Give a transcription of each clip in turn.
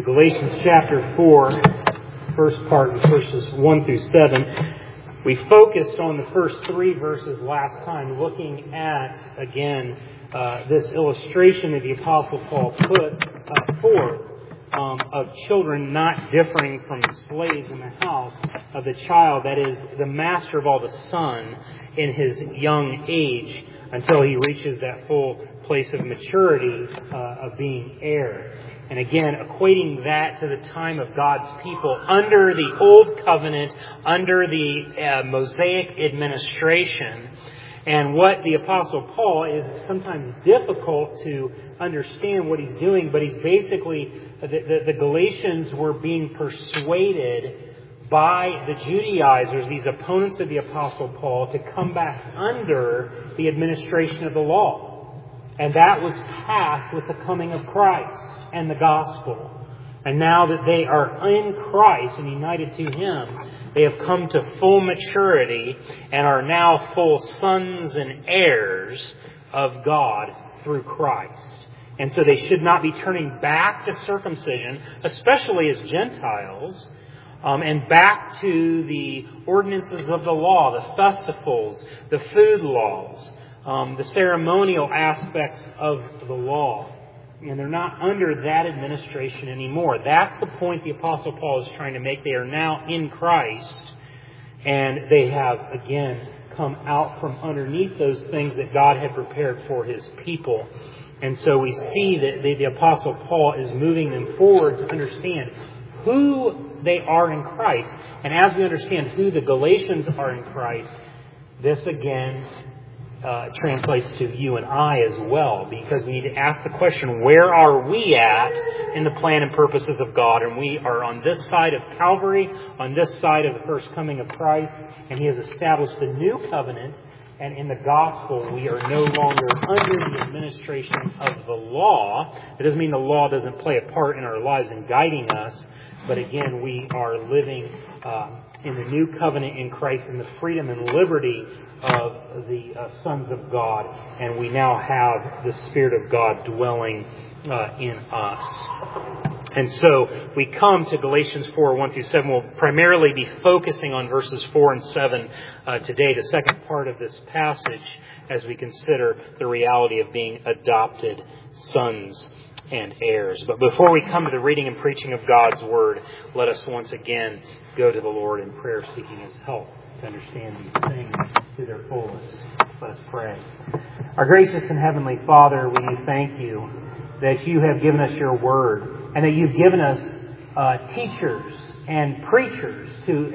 to Galatians chapter 4, first part, verses 1 through 7. We focused on the first 3 verses last time, looking at, again, this illustration that the Apostle Paul put forth of children not differing from slaves in the house of the child that is the master of all the son in his young age until he reaches that full place of maturity of being heir. And again, equating that to the time of God's people under the Old Covenant, under the Mosaic administration. And what the Apostle Paul is sometimes difficult to understand what he's doing, but he's basically, the Galatians were being persuaded by the Judaizers, these opponents of the Apostle Paul, to come back under the administration of the law. And that was passed with the coming of Christ and the gospel. And now that they are in Christ and united to Him, they have come to full maturity and are now full sons and heirs of God through Christ. And so they should not be turning back to circumcision, especially as Gentiles, and back to the ordinances of the law, the festivals, the food laws, the ceremonial aspects of the law. And they're not under that administration anymore. That's the point the Apostle Paul is trying to make. They are now in Christ. And they have, again, come out from underneath those things that God had prepared for His people. And so we see that the Apostle Paul is moving them forward to understand who they are in Christ. And as we understand who the Galatians are in Christ, this again translates to you and I as well, because we need to ask the question, where are we at in the plan and purposes of God? And we are on this side of Calvary, on this side of the first coming of Christ, and He has established a new covenant, and in the gospel we are no longer under the administration of the law. It doesn't mean the law doesn't play a part in our lives in guiding us, but again, we are living in the new covenant in Christ, in the freedom and liberty of the sons of God, and we now have the Spirit of God dwelling in us. And so we come to Galatians 4, 1 through 7. We'll primarily be focusing on verses 4 and 7 today, the second part of this passage, as we consider the reality of being adopted sons and heirs. But before we come to the reading and preaching of God's Word, let us once again go to the Lord in prayer, seeking His help to understand these things to their fullest. Let us pray. Our gracious and heavenly Father, we thank You that You have given us Your Word, and that You've given us teachers and preachers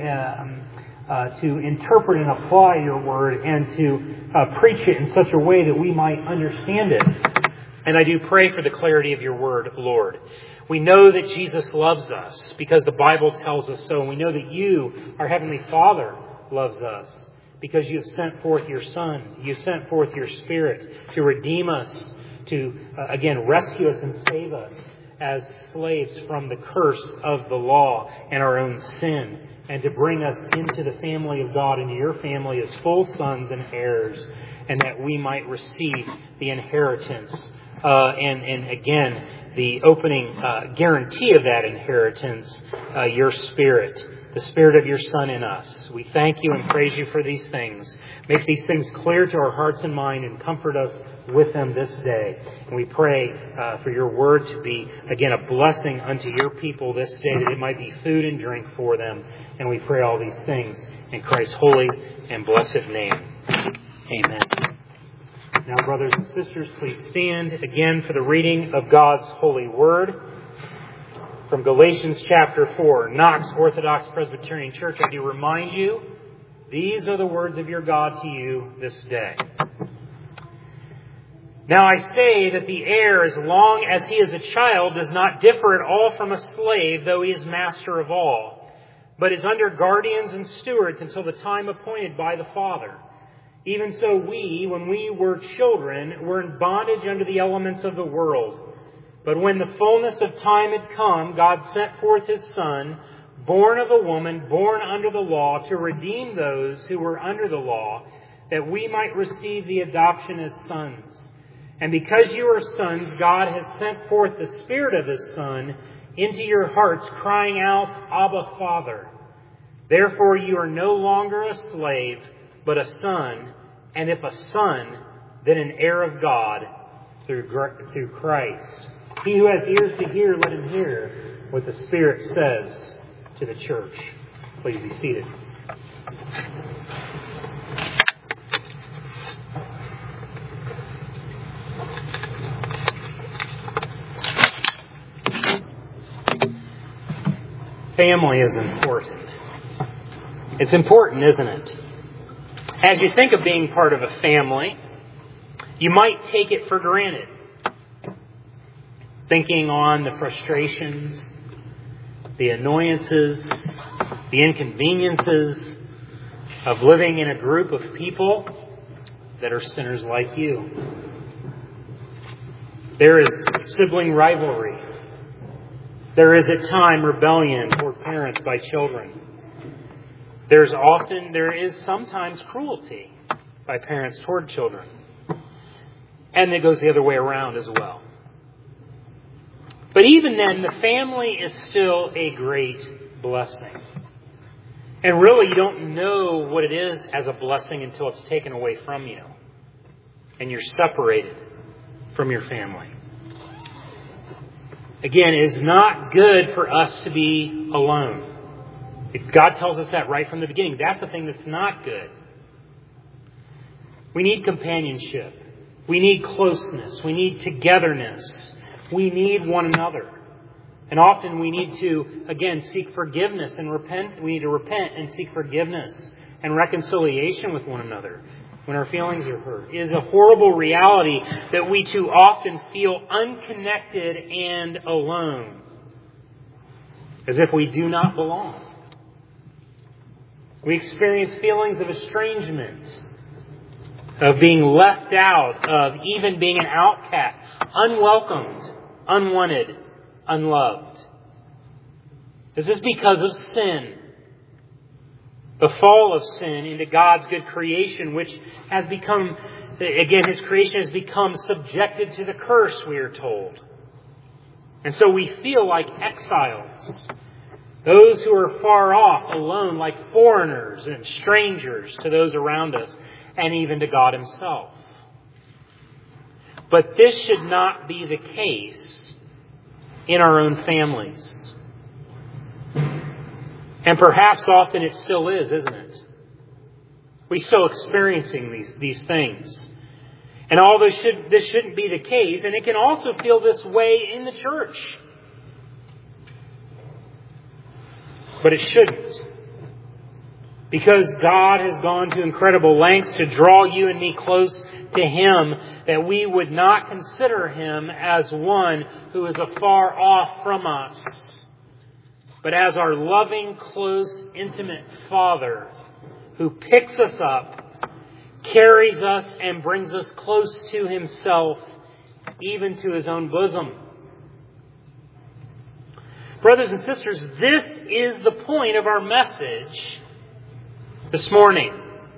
to interpret and apply Your Word and to preach it in such a way that we might understand it. And I do pray for the clarity of Your Word, Lord. We know that Jesus loves us because the Bible tells us so. And we know that You, our Heavenly Father, loves us because You have sent forth Your Son. You sent forth Your Spirit to redeem us, to, again, rescue us and save us as slaves from the curse of the law and our own sin, and to bring us into the family of God, into Your family as full sons and heirs, and that we might receive the inheritance. And again, the opening guarantee of that inheritance, Your Spirit, the Spirit of Your Son in us. We thank You and praise You for these things. Make these things clear to our hearts and mind and comfort us with them this day. And we pray for Your Word to be, again, a blessing unto Your people this day, that it might be food and drink for them. And we pray all these things in Christ's holy and blessed name. Amen. Now, brothers and sisters, please stand again for the reading of God's holy Word from Galatians chapter 4. Knox Orthodox Presbyterian Church, I do remind you, these are the words of your God to you this day. Now I say that the heir, as long as he is a child, does not differ at all from a slave, though he is master of all, but is under guardians and stewards until the time appointed by the Father. Even so we, when we were children, were in bondage under the elements of the world. But when the fullness of time had come, God sent forth His Son, born of a woman, born under the law, to redeem those who were under the law, that we might receive the adoption as sons. And because you are sons, God has sent forth the Spirit of His Son into your hearts, crying out, Abba, Father. Therefore you are no longer a slave, but a son, and if a son, then an heir of God through Christ. He who has ears to hear, let him hear what the Spirit says to the church. Please be seated. Family is important. It's important, isn't it? As you think of being part of a family, you might take it for granted. Thinking on the frustrations, the annoyances, the inconveniences of living in a group of people that are sinners like you. There is sibling rivalry. There is at times rebellion toward parents by children. There is sometimes cruelty by parents toward children. And it goes the other way around as well. But even then, the family is still a great blessing. And really, you don't know what it is as a blessing until it's taken away from you. And you're separated from your family. Again, it is not good for us to be alone. God tells us that right from the beginning. That's the thing that's not good. We need companionship. We need closeness. We need togetherness. We need one another. And often we need to, again, seek forgiveness and repent. We need to repent and seek forgiveness and reconciliation with one another when our feelings are hurt. It is a horrible reality that we too often feel unconnected and alone, as if we do not belong. We experience feelings of estrangement, of being left out, of even being an outcast, unwelcomed, unwanted, unloved. This is because of sin. The fall of sin into God's good creation, which has become, again, His creation has become subjected to the curse, we are told. And so we feel like exiles. Those who are far off, alone, like foreigners and strangers to those around us, and even to God Himself. But this should not be the case in our own families. And perhaps often it still is, isn't it? We're still experiencing these things. And although this shouldn't be the case, and it can also feel this way in the church. But it shouldn't. Because God has gone to incredible lengths to draw you and me close to Him, that we would not consider Him as one who is afar off from us, but as our loving, close, intimate Father who picks us up, carries us, and brings us close to Himself, even to His own bosom. Brothers and sisters, this is the point of our message this morning.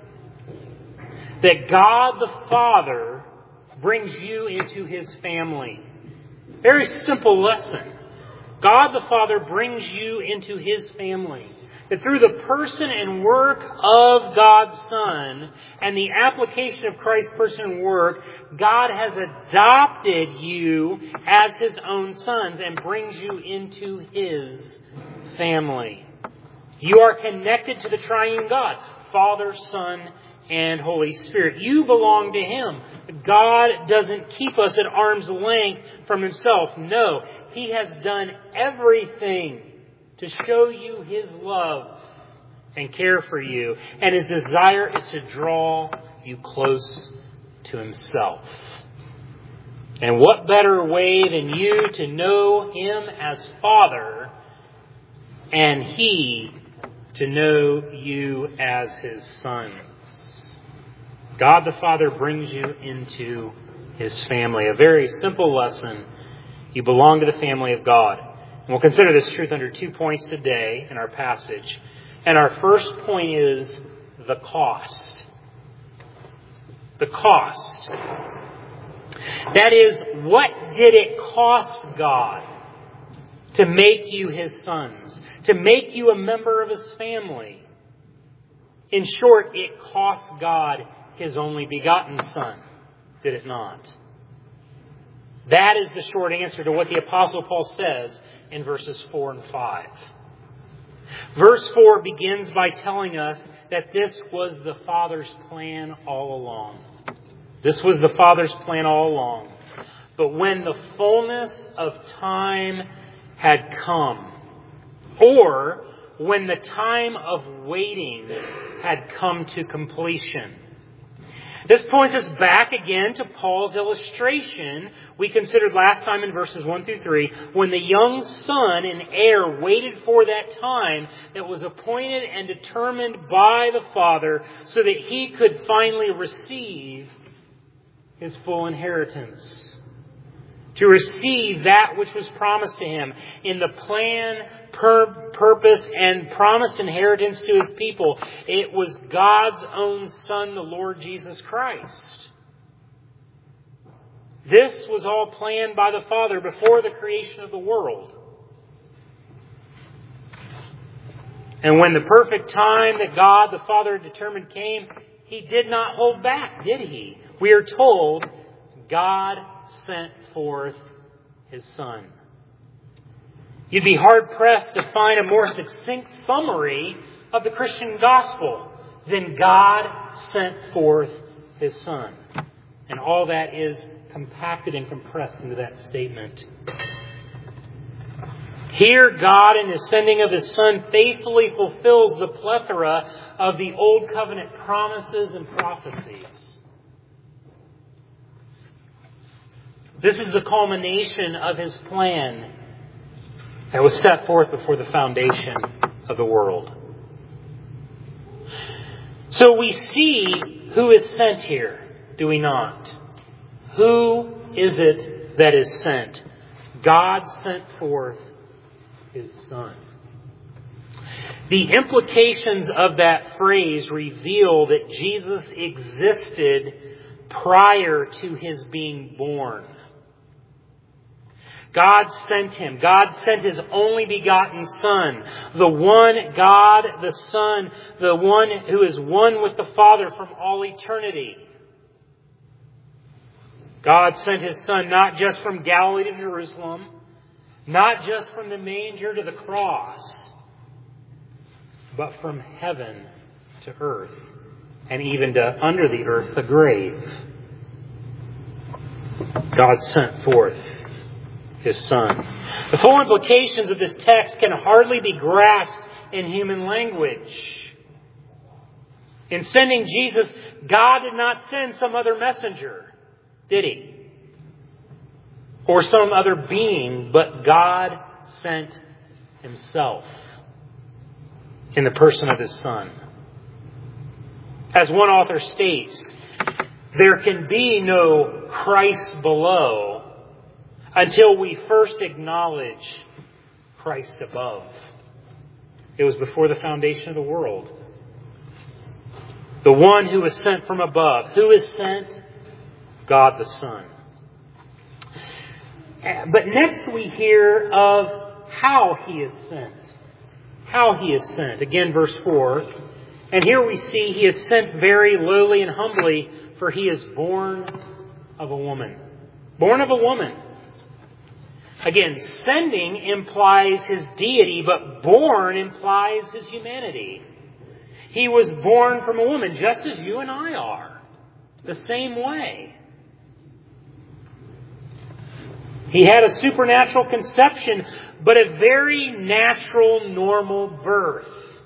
That God the Father brings you into His family. Very simple lesson. God the Father brings you into His family. That through the person and work of God's Son and the application of Christ's person and work, God has adopted you as His own sons and brings you into His family. You are connected to the triune God, Father, Son, and Holy Spirit. You belong to Him. God doesn't keep us at arm's length from Himself. No, He has done everything to show you His love and care for you. And His desire is to draw you close to Himself. And what better way than you to know Him as Father and He to know you as His sons. God the Father brings you into His family. A very simple lesson. You belong to the family of God. And we'll consider this truth under 2 points today in our passage. And our first point is the cost. The cost. That is, what did it cost God to make you His sons, to make you a member of His family. In short, it cost God His only begotten Son, did it not? That is the short answer to what the Apostle Paul says in verses 4 and 5. Verse 4 begins by telling us that this was the Father's plan all along. This was the Father's plan all along. But when the fullness of time had come, or when the time of waiting had come to completion. This points us back again to Paul's illustration we considered last time in verses 1 through 3, when the young son and heir waited for that time that was appointed and determined by the Father so that he could finally receive his full inheritance. To receive that which was promised to him in the plan, purpose, and promised inheritance to His people. It was God's own Son, the Lord Jesus Christ. This was all planned by the Father before the creation of the world. And when the perfect time that God the Father determined came, He did not hold back, did He? We are told God sent forth His Son. You'd be hard-pressed to find a more succinct summary of the Christian gospel than God sent forth His Son. And all that is compacted and compressed into that statement. Here, God, in His sending of His Son, faithfully fulfills the plethora of the Old Covenant promises and prophecies. This is the culmination of His plan that was set forth before the foundation of the world. So we see who is sent here, do we not? Who is it that is sent? God sent forth His Son. The implications of that phrase reveal that Jesus existed prior to His being born. God sent Him. God sent His only begotten Son. The one God, the Son, the one who is one with the Father from all eternity. God sent His Son not just from Galilee to Jerusalem, not just from the manger to the cross, but from heaven to earth, and even to under the earth, the grave. God sent forth His Son. The full implications of this text can hardly be grasped in human language. In sending Jesus, God did not send some other messenger, did He? Or some other being, but God sent Himself in the person of His Son. As one author states, there can be no Christ below until we first acknowledge Christ above. It was before the foundation of the world. The one who was sent from above. Who is sent? God the Son. But next we hear of how He is sent. How He is sent. Again, verse 4. And here we see He is sent very lowly and humbly, for He is born of a woman. Born of a woman. Again, sending implies His deity, but born implies His humanity. He was born from a woman, just as you and I are. The same way. He had a supernatural conception, but a very natural, normal birth.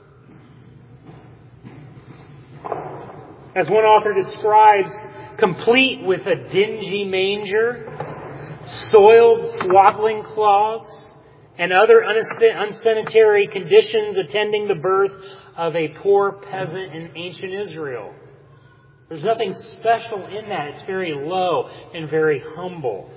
As one author describes, complete with a dingy manger, soiled swaddling cloths, and other unsanitary conditions attending the birth of a poor peasant in ancient Israel. There's nothing special in that. It's very low and very humble.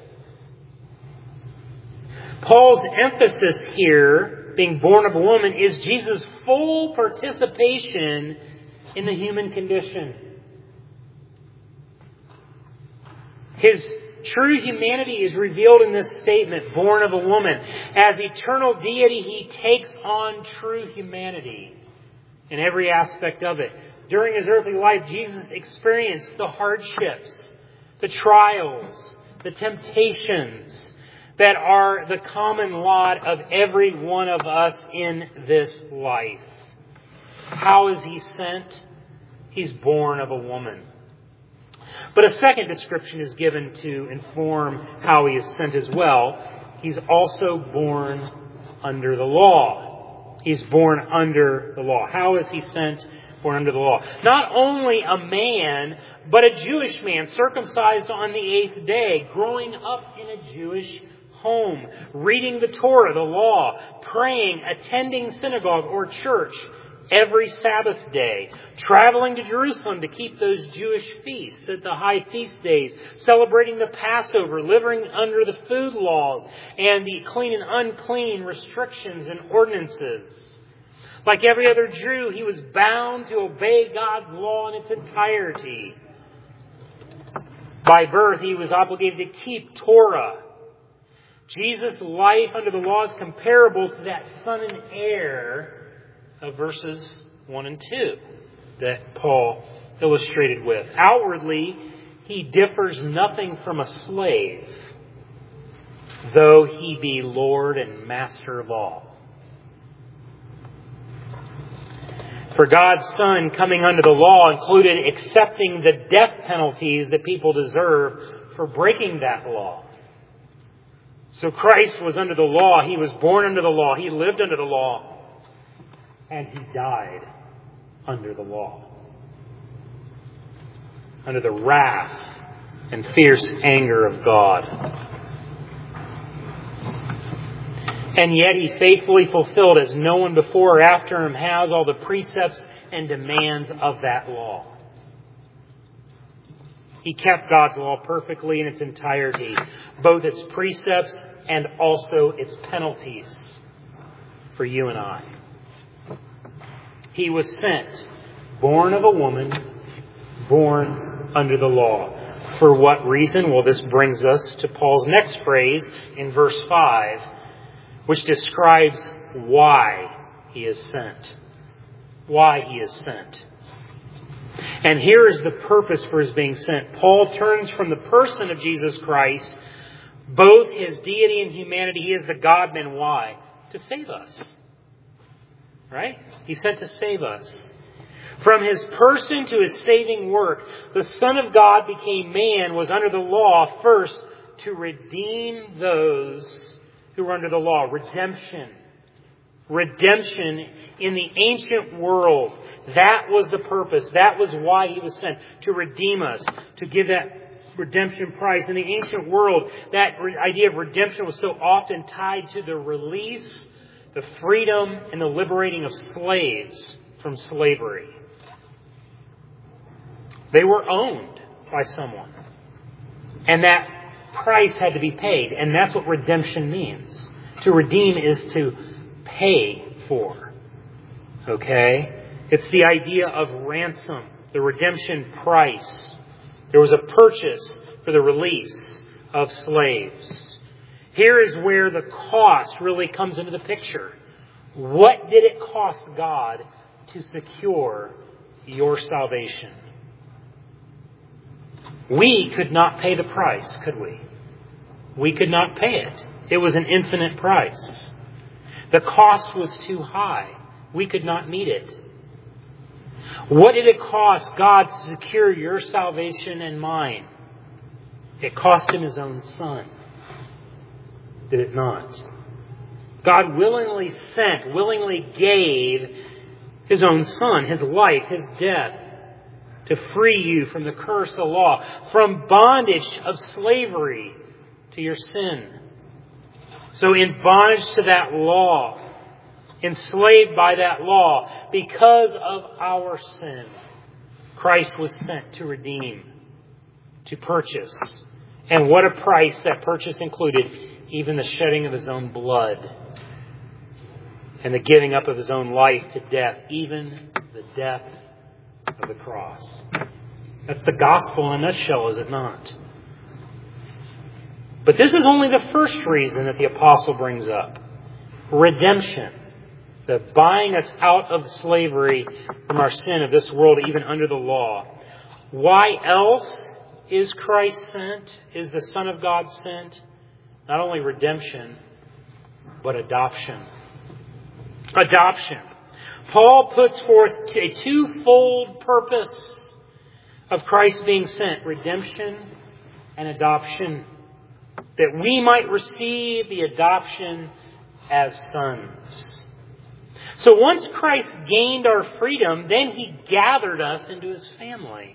Paul's emphasis here, being born of a woman, is Jesus' full participation in the human condition. His true humanity is revealed in this statement, born of a woman. As eternal deity, He takes on true humanity in every aspect of it. During His earthly life, Jesus experienced the hardships, the trials, the temptations that are the common lot of every one of us in this life. How is He sent? He's born of a woman. But a second description is given to inform how He is sent as well. He's also born under the law. He's born under the law. How is He sent? Born under the law. Not only a man, but a Jewish man, circumcised on the 8th day, growing up in a Jewish home, reading the Torah, the law, praying, attending synagogue or church every Sabbath day, traveling to Jerusalem to keep those Jewish feasts at the high feast days, celebrating the Passover, living under the food laws and the clean and unclean restrictions and ordinances. Like every other Jew, he was bound to obey God's law in its entirety. By birth, he was obligated to keep Torah. Jesus' life under the law is comparable to that son and heir of verses 1 and 2 that Paul illustrated with. Outwardly, he differs nothing from a slave, though he be Lord and master of all. For God's Son coming under the law included accepting the death penalties that people deserve for breaking that law. So Christ was under the law. He was born under the law. He lived under the law. And He died under the law. Under the wrath and fierce anger of God. And yet He faithfully fulfilled, as no one before or after Him has, all the precepts and demands of that law. He kept God's law perfectly in its entirety, both its precepts and also its penalties for you and I. He was sent, born of a woman, born under the law. For what reason? Well, this brings us to Paul's next phrase in verse 5, which describes why He is sent. Why He is sent. And here is the purpose for His being sent. Paul turns from the person of Jesus Christ, both His deity and humanity. He is the God-man. Why? To save us. Right? He's sent to save us. From His person to His saving work, the Son of God became man, was under the law first to redeem those who were under the law. Redemption. Redemption in the ancient world. That was the purpose. That was why He was sent. To redeem us. To give that redemption price. In the ancient world, that idea of redemption was so often tied to the release, the freedom, and the liberating of slaves from slavery. They were owned by someone. And that price had to be paid. And that's what redemption means. To redeem is to pay for. Okay? It's the idea of ransom. The redemption price. There was a purchase for the release of slaves. Here is where the cost really comes into the picture. What did it cost God to secure your salvation? We could not pay the price, could we? We could not pay it. It was an infinite price. The cost was too high. We could not meet it. What did it cost God to secure your salvation and mine? It cost Him His own Son. Did it not? God willingly sent, willingly gave His own Son, His life, His death, to free you from the curse of the law, from bondage of slavery to your sin. So in bondage to that law, enslaved by that law, because of our sin, Christ was sent to redeem, to purchase. And what a price that purchase included, even the shedding of His own blood and the giving up of His own life to death, even the death of the cross. That's the gospel in a nutshell, is it not? But this is only the first reason that the apostle brings up. Redemption. The buying us out of slavery from our sin of this world, even under the law. Why else is Christ sent? Is the Son of God sent? Not only redemption, but adoption. Adoption. Paul puts forth a twofold purpose of Christ being sent. Redemption and adoption. That we might receive the adoption as sons. So once Christ gained our freedom, then He gathered us into His family.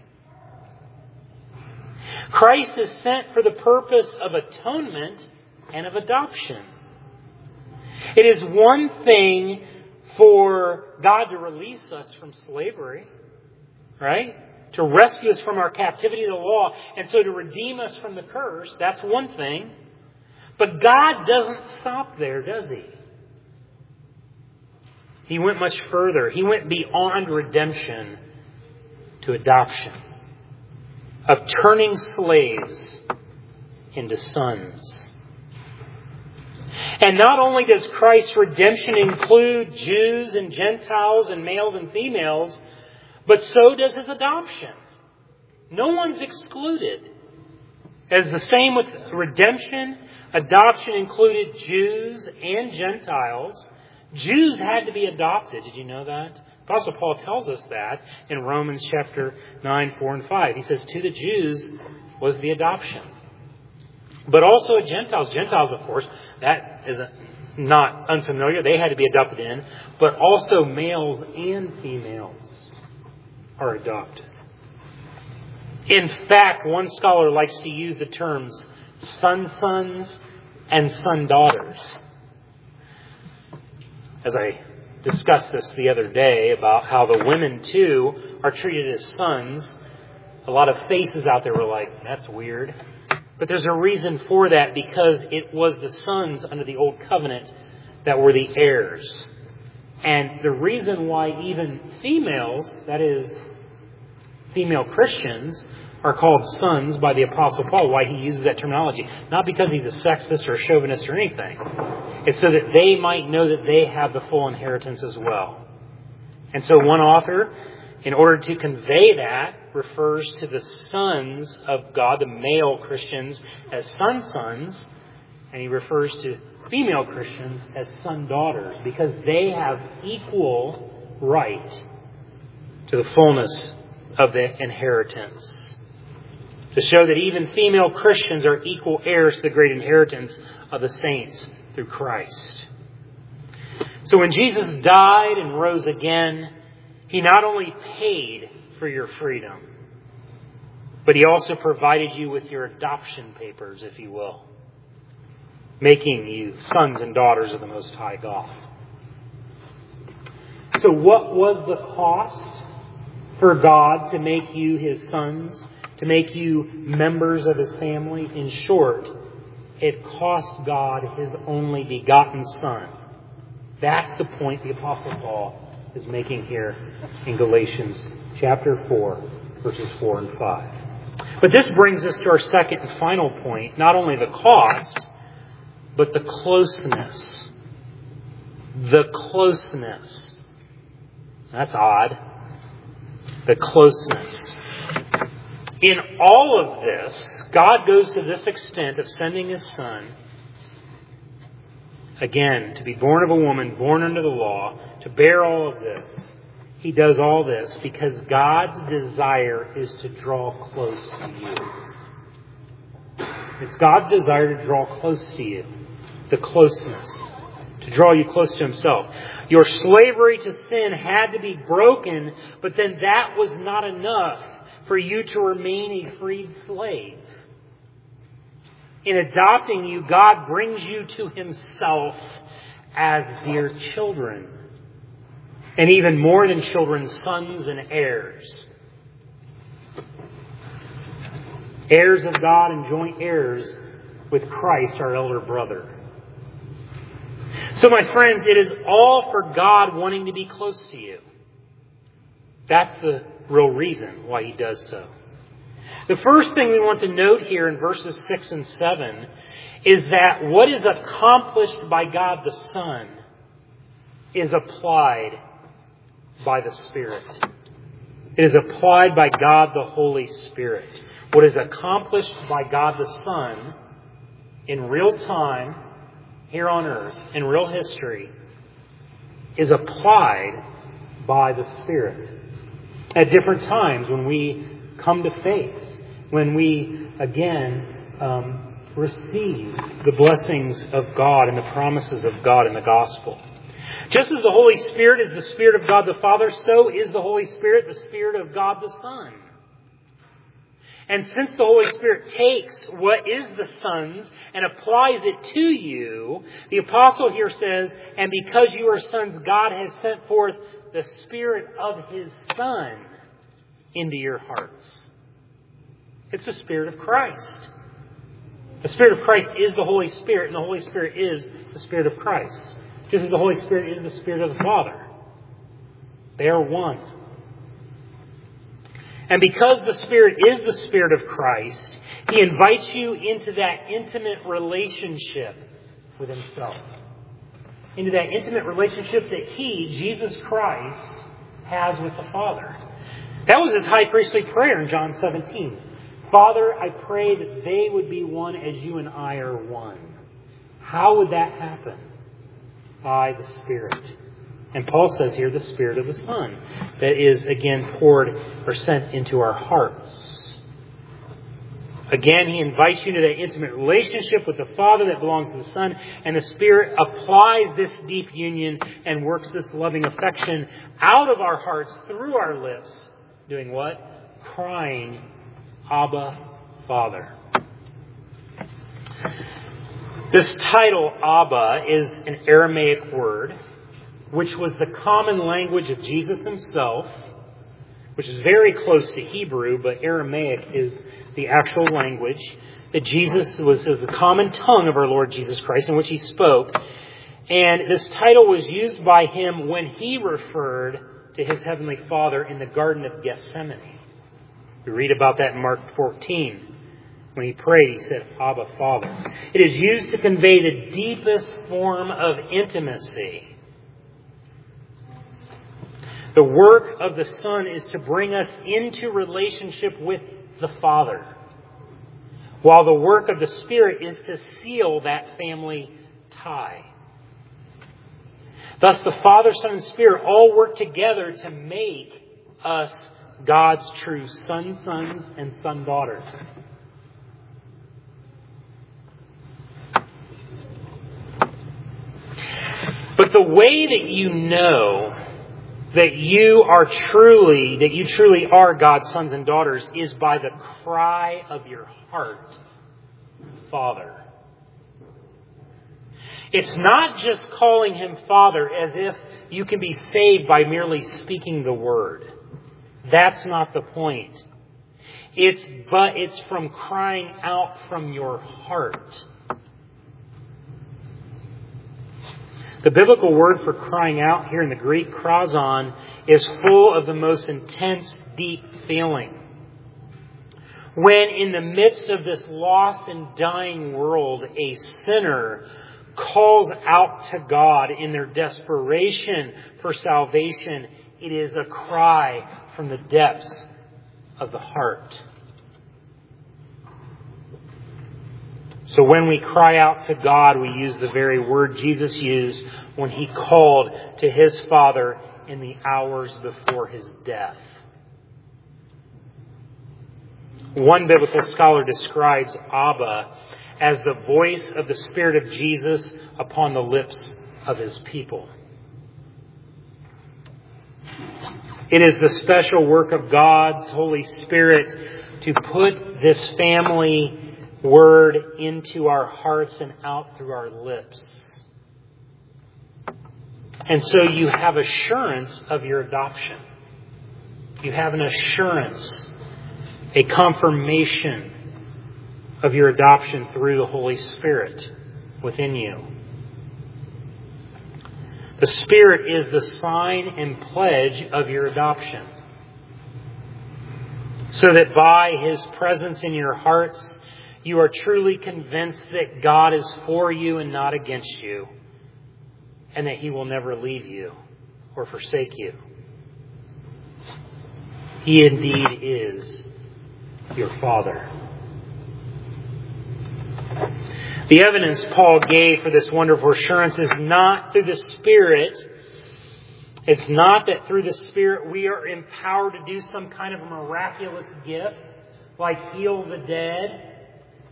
Christ is sent for the purpose of atonement and of adoption. It is one thing for God to release us from slavery, right? To rescue us from our captivity to the law, and so to redeem us from the curse. That's one thing. But God doesn't stop there, does He? He went much further. He went beyond redemption to adoption. Of turning slaves into sons. And not only does Christ's redemption include Jews and Gentiles and males and females, but so does His adoption. No one's excluded. As the same with redemption, adoption included Jews and Gentiles. Jews had to be adopted. Did you know that? Apostle Paul tells us that in Romans chapter 9, 4, and 5. He says, to the Jews was the adoption. But also Gentiles. Gentiles, of course, that is not unfamiliar. They had to be adopted in. But also males and females are adopted. In fact, one scholar likes to use the terms son-sons and son-daughters. As I discussed this the other day about how the women too are treated as sons. A lot of faces out there were like, that's weird. But there's a reason for that, because it was the sons under the old covenant that were the heirs. And the reason why even females, that is, female Christians, are called sons by the Apostle Paul, why he uses that terminology. Not because he's a sexist or a chauvinist or anything. It's so that they might know that they have the full inheritance as well. And so one author, in order to convey that, refers to the sons of God, the male Christians, as sons, and he refers to female Christians as son-daughters, because they have equal right to the fullness of the inheritance. To show that even female Christians are equal heirs to the great inheritance of the saints through Christ. So when Jesus died and rose again, He not only paid for your freedom, but He also provided you with your adoption papers, if you will, making you sons and daughters of the Most High God. So what was the cost for God to make you His sons, to make you members of His family? In short, it cost God His only begotten Son. That's the point the Apostle Paul is making here in Galatians chapter 4, verses 4 and 5. But this brings us to our second and final point. Not only the cost, but the closeness. The closeness. That's odd. The closeness. In all of this, God goes to this extent of sending His Son, again, to be born of a woman, born under the law, to bear all of this. He does all this because God's desire is to draw close to you. It's God's desire to draw close to you. The closeness. To draw you close to Himself. Your slavery to sin had to be broken, but then that was not enough for you to remain a freed slave. In adopting you, God brings you to Himself as dear children. And even more than children, sons and heirs. Heirs of God and joint heirs with Christ, our elder brother. So my friends, it is all for God wanting to be close to you. That's the real reason why He does so. The first thing we want to note here in verses 6 and 7 is that what is accomplished by God the Son is applied by the Spirit. It is applied by God the Holy Spirit. What is accomplished by God the Son in real time, here on earth, in real history, is applied by the Spirit. At different times when we come to faith, when we, again, receive the blessings of God and the promises of God in the gospel. Just as the Holy Spirit is the Spirit of God the Father, so is the Holy Spirit the Spirit of God the Son. And since the Holy Spirit takes what is the Son's and applies it to you, the apostle here says, and because you are sons, God has sent forth the Spirit of His Son into your hearts. It's the Spirit of Christ. The Spirit of Christ is the Holy Spirit, and the Holy Spirit is the Spirit of Christ. Just as the Holy Spirit is the Spirit of the Father. They are one. And because the Spirit is the Spirit of Christ, He invites you into that intimate relationship with Himself. Into that intimate relationship that He, Jesus Christ, has with the Father. That was His high priestly prayer in John 17. Father, I pray that they would be one as you and I are one. How would that happen? By the Spirit. And Paul says here, the Spirit of the Son, that is again poured or sent into our hearts. Again, he invites you to that intimate relationship with the Father that belongs to the Son, and the Spirit applies this deep union and works this loving affection out of our hearts through our lips, doing what? Crying, Abba, Father. This title, Abba, is an Aramaic word, which was the common language of Jesus Himself, which is very close to Hebrew, but Aramaic is the actual language that Jesus was the common tongue of our Lord Jesus Christ, in which He spoke. And this title was used by Him when He referred to His Heavenly Father in the Garden of Gethsemane. We read about that in Mark 14. When He prayed, He said, Abba, Father. It is used to convey the deepest form of intimacy. The work of the Son is to bring us into relationship with the Father, while the work of the Spirit is to seal that family tie. Thus, the Father, Son, and Spirit all work together to make us God's true sons and son-daughters. But the way that you know that you truly are God's sons and daughters is by the cry of your heart, Father. It's not just calling Him Father as if you can be saved by merely speaking the word. That's not the point. It's from crying out from your heart. The biblical word for crying out here in the Greek, krazon, is full of the most intense, deep feeling. When in the midst of this lost and dying world, a sinner calls out to God in their desperation for salvation, it is a cry from the depths of the heart. So when we cry out to God, we use the very word Jesus used when He called to His Father in the hours before His death. One biblical scholar describes Abba as the voice of the Spirit of Jesus upon the lips of His people. It is the special work of God's Holy Spirit to put this family word into our hearts and out through our lips. And so you have assurance of your adoption. You have an assurance, a confirmation of your adoption through the Holy Spirit within you. The Spirit is the sign and pledge of your adoption. so that by His presence in your hearts, you are truly convinced that God is for you and not against you, and that He will never leave you or forsake you. He indeed is your Father. The evidence Paul gave for this wonderful assurance is not through the Spirit. It's not that through the Spirit we are empowered to do some kind of a miraculous gift, like heal the dead,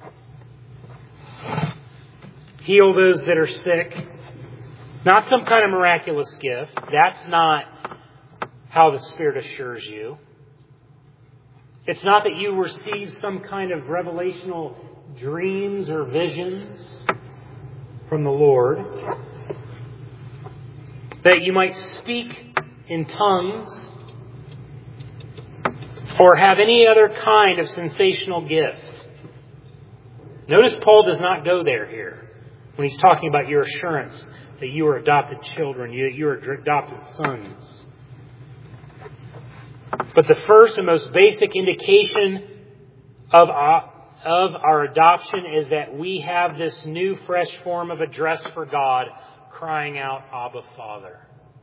heal those that are sick. Not some kind of miraculous gift. That's not how the Spirit assures you. It's not that you receive some kind of revelational dreams or visions from the Lord, that you might speak in tongues or have any other kind of sensational gift. Notice Paul does not go there here when he's talking about your assurance that you are adopted children, you are adopted sons. But the first and most basic indication of our adoption is that we have this new, fresh form of address for God, crying out, Abba, Father.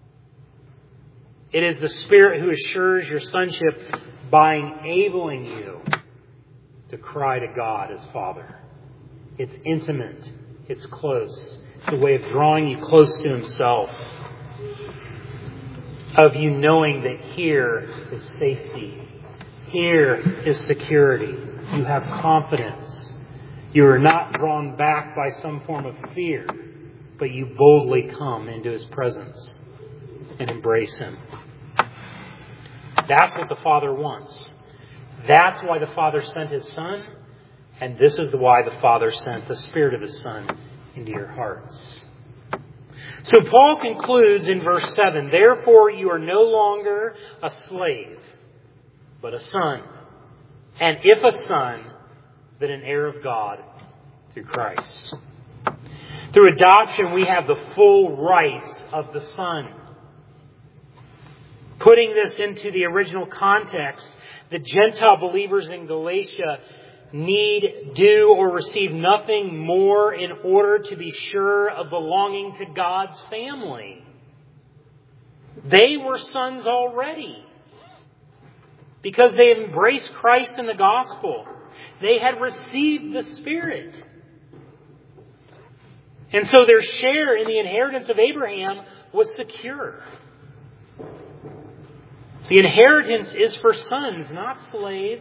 It is the Spirit who assures your sonship by enabling you to cry to God as Father. It's intimate. It's close. It's a way of drawing you close to Himself. Of you knowing that here is safety. Here is security. You have confidence. You are not drawn back by some form of fear, but you boldly come into His presence and embrace Him. That's what the Father wants. That's why the Father sent His Son, and this is why the Father sent the Spirit of His Son into your hearts. So Paul concludes in verse 7, therefore you are no longer a slave, but a son. And if a son, then an heir of God through Christ. Through adoption, we have the full rights of the Son. Putting this into the original context, the Gentile believers in Galatia need do or receive nothing more in order to be sure of belonging to God's family. They were sons already because they had embraced Christ in the gospel. They had received the Spirit. And so their share in the inheritance of Abraham was secure. The inheritance is for sons, not slaves.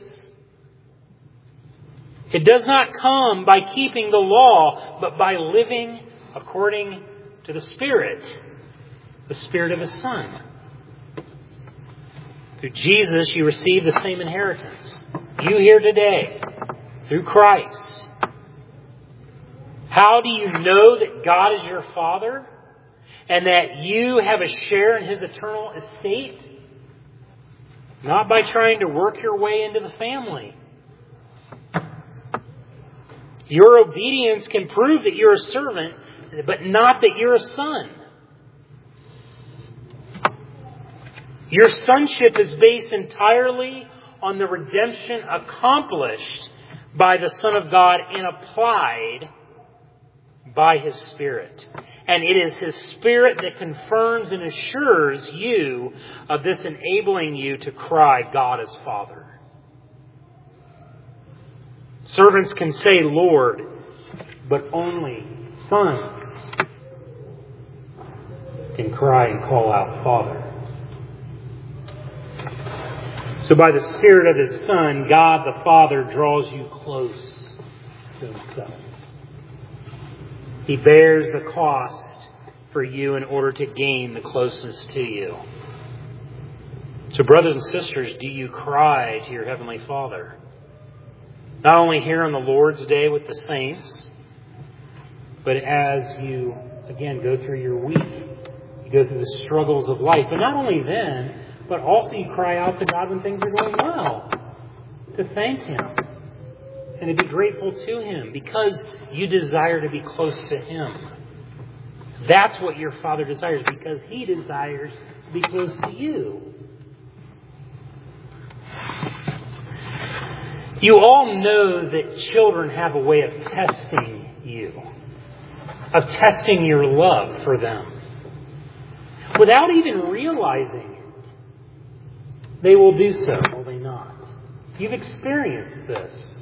It does not come by keeping the law, but by living according to the Spirit of His Son. Through Jesus, you receive the same inheritance. You here today, through Christ. How do you know that God is your Father and that you have a share in His eternal estate? Not by trying to work your way into the family. Your obedience can prove that you're a servant, but not that you're a son. Your sonship is based entirely on the redemption accomplished by the Son of God and applied by His Spirit. And it is His Spirit that confirms and assures you of this, enabling you to cry, God is Father. Servants can say Lord, but only sons can cry and call out Father. So by the Spirit of His Son, God the Father draws you close to Himself. He bears the cost for you in order to gain the closeness to you. So brothers and sisters, do you cry to your Heavenly Father? Not only here on the Lord's Day with the saints, but as you, again, go through your week, you go through the struggles of life. But not only then, but also you cry out to God when things are going well, to thank Him and to be grateful to Him because you desire to be close to Him. That's what your Father desires because He desires to be close to you. You all know that children have a way of testing you, of testing your love for them. Without even realizing it, they will do so, will they not? You've experienced this.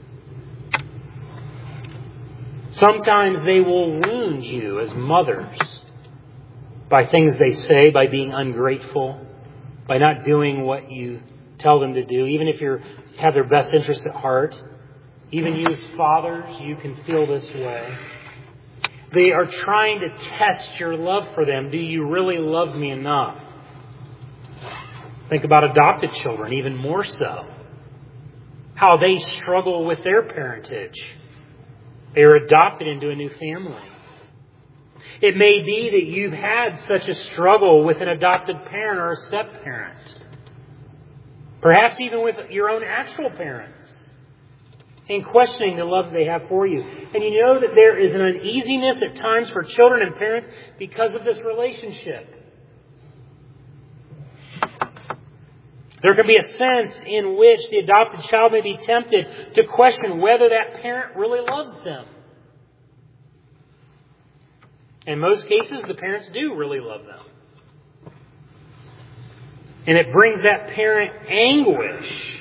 Sometimes they will wound you as mothers by things they say, by being ungrateful, by not doing what you tell them to do, even if you have their best interests at heart. Even you as fathers, you can feel this way. They are trying to test your love for them. Do you really love me enough? Think about adopted children, even more so. How they struggle with their parentage. They are adopted into a new family. It may be that you've had such a struggle with an adopted parent or a step-parent. Perhaps even with your own actual parents. In questioning the love they have for you. And you know that there is an uneasiness at times for children and parents because of this relationship. There can be a sense in which the adopted child may be tempted to question whether that parent really loves them. In most cases, the parents do really love them. And it brings that parent anguish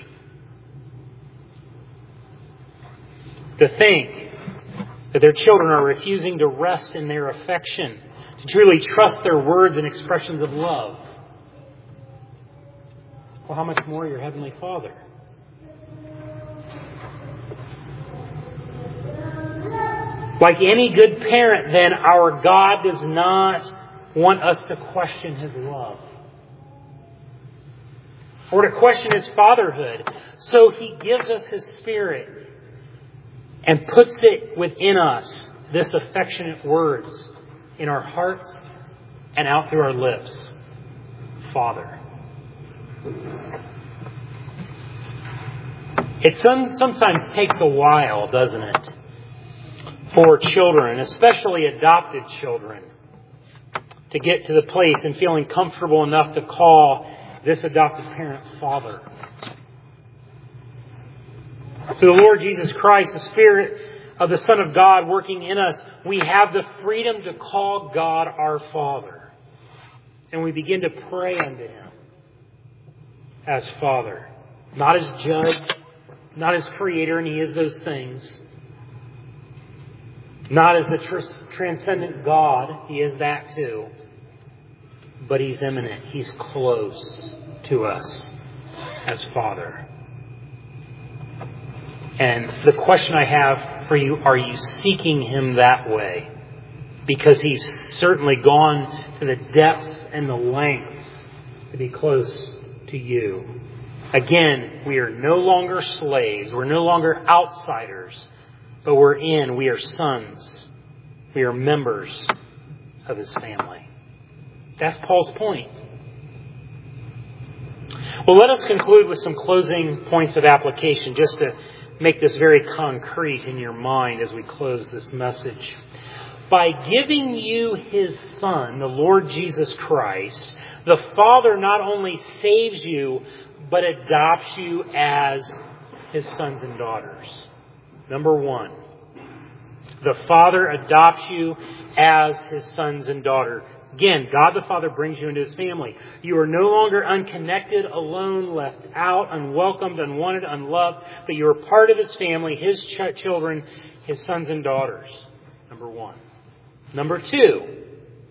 to think that their children are refusing to rest in their affection, to truly trust their words and expressions of love. Well, how much more your Heavenly Father? Like any good parent, then, our God does not want us to question His love or to question His fatherhood. So He gives us His Spirit and puts it within us, this affectionate words in our hearts and out through our lips. Father. It sometimes takes a while, doesn't it, for children, especially adopted children, to get to the place and feeling comfortable enough to call this adopted parent Father. So the Lord Jesus Christ, the Spirit of the Son of God working in us, we have the freedom to call God our Father. And we begin to pray unto Him as Father. Not as Judge, not as Creator, and He is those things. Not as the transcendent God, He is that too. But He's immanent. He's close to us as Father. And the question I have for you, are you seeking Him that way? Because He's certainly gone to the depths and the lengths to be close to you. Again, we are no longer slaves. We're no longer outsiders. But we are sons. We are members of His family. That's Paul's point. Well, let us conclude with some closing points of application, just to make this very concrete in your mind as we close this message. By giving you His Son, the Lord Jesus Christ, the Father not only saves you, but adopts you as His sons and daughters. Number one, the Father adopts you as His sons and daughters. Again, God the Father brings you into His family. You are no longer unconnected, alone, left out, unwelcomed, unwanted, unloved, but you are part of His family, His children, His sons and daughters. Number one. Number two,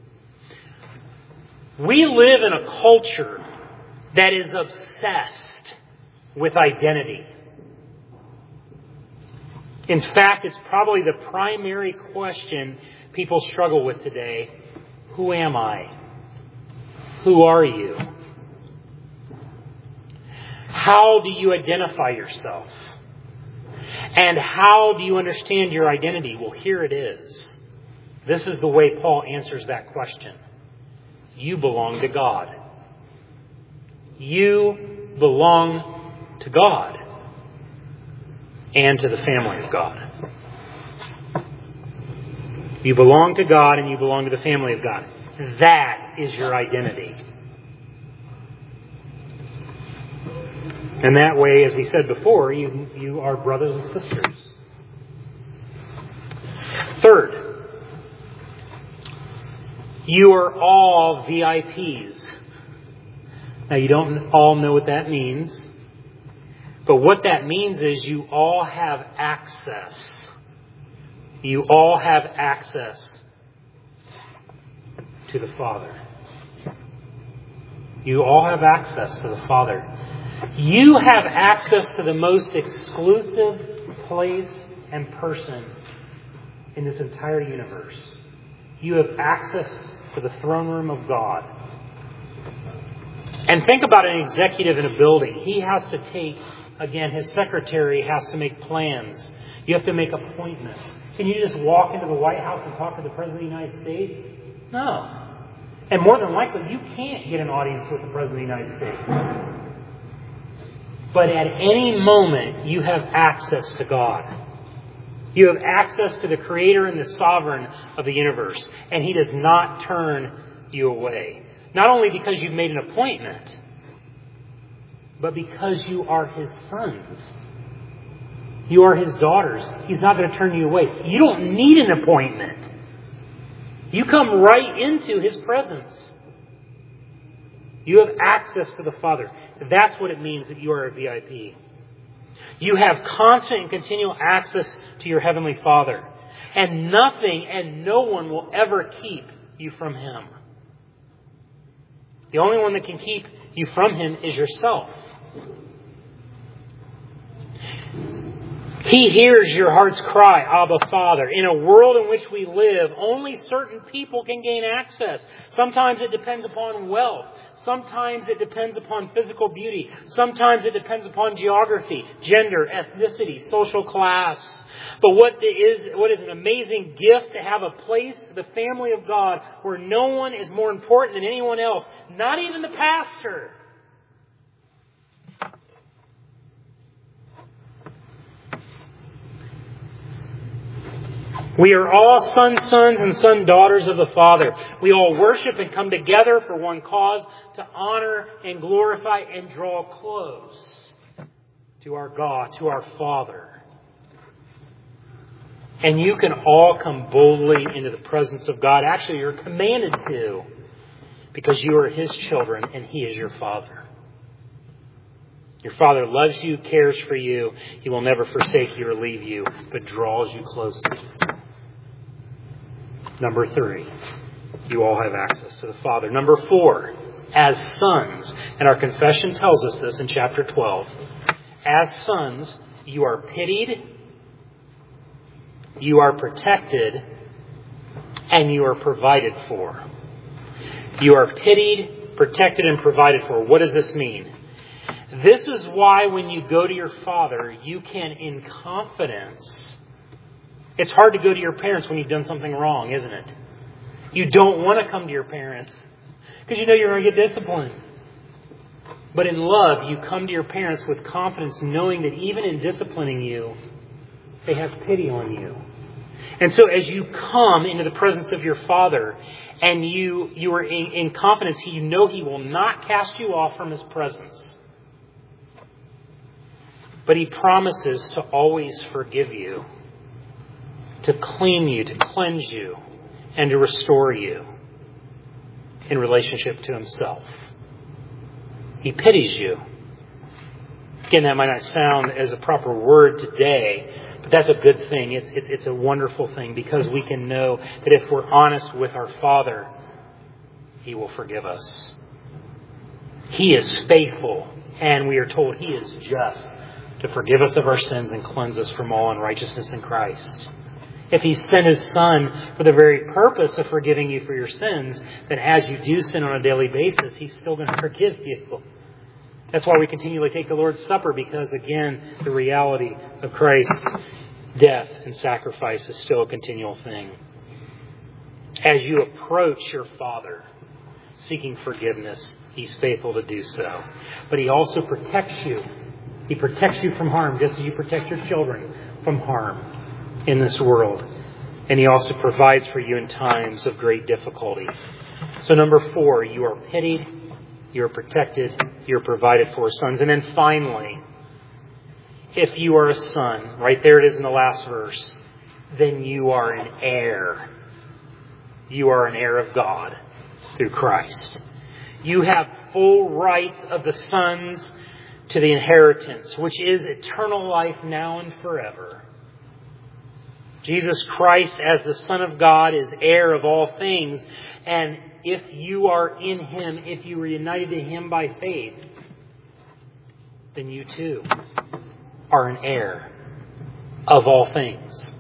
we live in a culture that is obsessed with identity. In fact, it's probably the primary question people struggle with today. Who am I? Who are you? How do you identify yourself? And how do you understand your identity? Well, here it is. This is the way Paul answers that question. You belong to God. You belong to God and to the family of God. You belong to God and you belong to the family of God. That is your identity. And that way, as we said before, you are brothers and sisters. Third, you are all VIPs. Now, you don't all know what that means. But what that means is you all have access. You all have access to the Father. You all have access to the Father. You have access to the most exclusive place and person in this entire universe. You have access to the throne room of God. And think about an executive in a building. He has to take, again, his secretary has to make plans. You have to make appointments. Can you just walk into the White House and talk to the President of the United States? No. And more than likely, you can't get an audience with the President of the United States. But at any moment, you have access to God. You have access to the Creator and the Sovereign of the universe. And He does not turn you away. Not only because you've made an appointment, but because you are His sons. You are His daughters. He's not going to turn you away. You don't need an appointment. You come right into His presence. You have access to the Father. That's what it means that you are a VIP. You have constant and continual access to your Heavenly Father. And nothing and no one will ever keep you from Him. The only one that can keep you from Him is yourself. He hears your heart's cry, Abba, Father. In a world in which we live, only certain people can gain access. Sometimes it depends upon wealth. Sometimes it depends upon physical beauty. Sometimes it depends upon geography, gender, ethnicity, social class. But what is an amazing gift to have a place, the family of God, where no one is more important than anyone else, not even the pastor. We are all sons and son-daughters of the Father. We all worship and come together for one cause, to honor and glorify and draw close to our God, to our Father. And you can all come boldly into the presence of God. Actually, you're commanded to, because you are His children and He is your Father. Your Father loves you, cares for you. He will never forsake you or leave you, but draws you close to Himself. Number 3, you all have access to the Father. Number 4, as sons, and our confession tells us this in chapter 12, as sons, you are pitied, you are protected, and you are provided for. You are pitied, protected, and provided for. What does this mean? This is why when you go to your Father, you can in confidence... It's hard to go to your parents when you've done something wrong, isn't it? You don't want to come to your parents because you know you're going to get disciplined. But in love, you come to your parents with confidence, knowing that even in disciplining you, they have pity on you. And so as you come into the presence of your Father and you are in confidence, you know He will not cast you off from His presence. But He promises to always forgive you, to clean you, to cleanse you, and to restore you in relationship to Himself. He pities you. Again, that might not sound as a proper word today, but that's a good thing. It's a wonderful thing because we can know that if we're honest with our Father, He will forgive us. He is faithful, and we are told He is just to forgive us of our sins and cleanse us from all unrighteousness in Christ. If He sent His Son for the very purpose of forgiving you for your sins, then as you do sin on a daily basis, He's still going to forgive you. That's why we continually take the Lord's Supper, because, again, the reality of Christ's death and sacrifice is still a continual thing. As you approach your Father seeking forgiveness, He's faithful to do so. But He also protects you. He protects you from harm, just as you protect your children from harm in this world. And He also provides for you in times of great difficulty. So number 4, you are pitied, you're protected, you're provided for, sons. And then finally, if you are a son, right there it is in the last verse, then you are an heir. You are an heir of God through Christ. You have full rights of the sons to the inheritance, which is eternal life now and forever. Jesus Christ, as the Son of God, is heir of all things. And if you are in Him, if you are united to Him by faith, then you too are an heir of all things.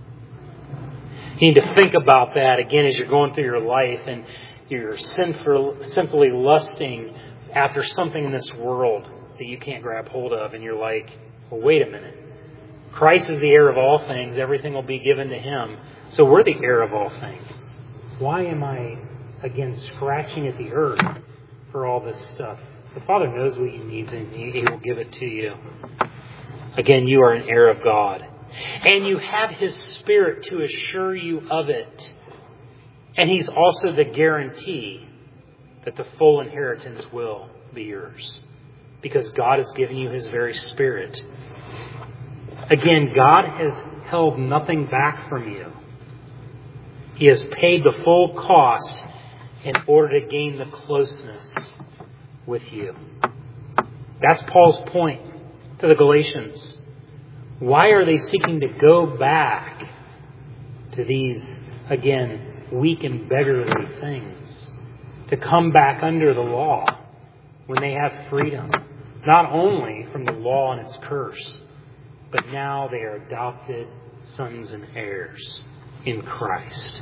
You need to think about that again as you're going through your life and you're simply lusting after something in this world that you can't grab hold of. And you're like, well, wait a minute. Christ is the heir of all things. Everything will be given to Him. So we're the heir of all things. Why am I, again, scratching at the earth for all this stuff? The Father knows what you need and He will give it to you. Again, you are an heir of God. And you have His Spirit to assure you of it. And He's also the guarantee that the full inheritance will be yours. Because God has given you His very Spirit. Again, God has held nothing back from you. He has paid the full cost in order to gain the closeness with you. That's Paul's point to the Galatians. Why are they seeking to go back to these, again, weak and beggarly things? To come back under the law when they have freedom. Not only from the law and its curse, but now they are adopted sons and heirs in Christ.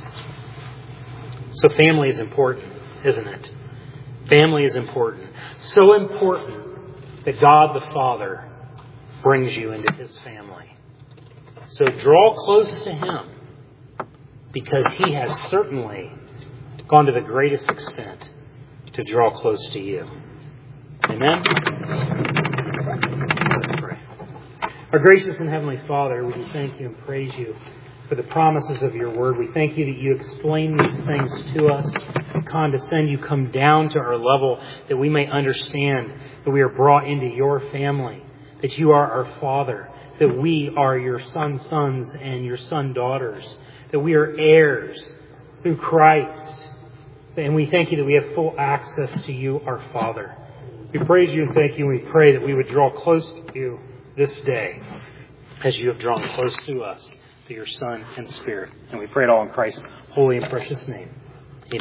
So family is important, isn't it? Family is important. So important that God the Father brings you into His family. So draw close to Him because He has certainly gone to the greatest extent to draw close to you. Amen? Let's pray. Our gracious and Heavenly Father, we do thank You and praise You for the promises of Your Word. We thank You that You explain these things to us, You condescend, You come down to our level that we may understand that we are brought into Your family, that You are our Father, that we are Your sons and Your son daughters, that we are heirs through Christ. And we thank You that we have full access to You, our Father. We praise You and thank You, and we pray that we would draw close to You this day as You have drawn close to us through Your Son and Spirit. And we pray it all in Christ's holy and precious name.